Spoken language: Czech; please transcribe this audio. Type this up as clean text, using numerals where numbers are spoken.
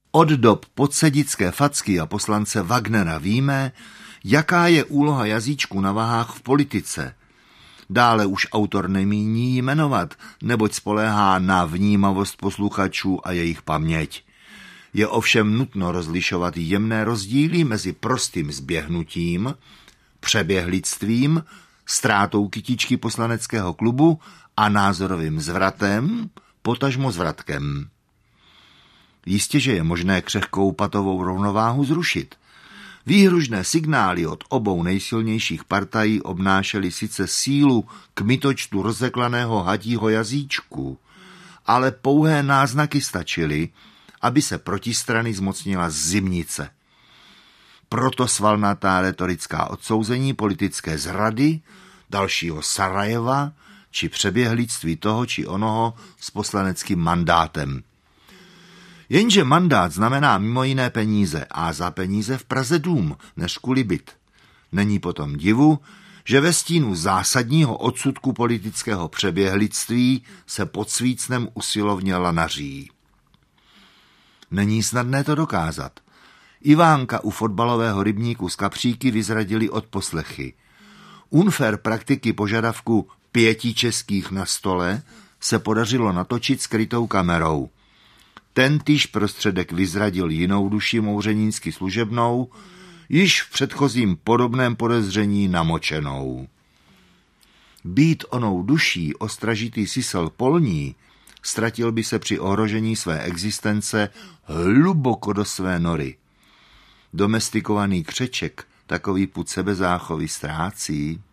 Od dob podsedické facky a poslance Wagnera víme, jaká je úloha jazyčku na vahách v politice. Dále už autor nemíní jmenovat, neboť spoléhá na vnímavost posluchačů a jejich paměť. Je ovšem nutno rozlišovat jemné rozdíly mezi prostým zběhnutím, přeběhlictvím, ztrátou kytičky poslaneckého klubu a názorovým zvratem, potažmo zvratkem. Jistě, že je možné křehkou patovou rovnováhu zrušit. Výhružné signály od obou nejsilnějších partají obnášely sice sílu kmitočtu rozeklaného hadího jazyčku, ale pouhé náznaky stačily, aby se protistrany zmocnila zimnice. Proto svalnatá retorická odsouzení politické zrady, dalšího Sarajeva či přeběhlictví toho či onoho s poslaneckým mandátem. Jenže mandát znamená mimo jiné peníze a za peníze v Praze dům, než kvůli byt. Není potom divu, že ve stínu zásadního odsudku politického přeběhlictví se pod Svícnem usilovně lanaří. Není snadné to dokázat. Ivánka u fotbalového rybníku z Kapříky vyzradili odposlechy. Unfair praktiky požadavku 5 českých na stole se podařilo natočit skrytou kamerou. Tentýž prostředek vyzradil jinou duši mouřenínsky služebnou, již v předchozím podobném podezření namočenou. Být onou duší ostražitý sisel polní, ztratil by se při ohrožení své existence hluboko do své nory. Domestikovaný křeček takový pud sebezáchovy ztrácí.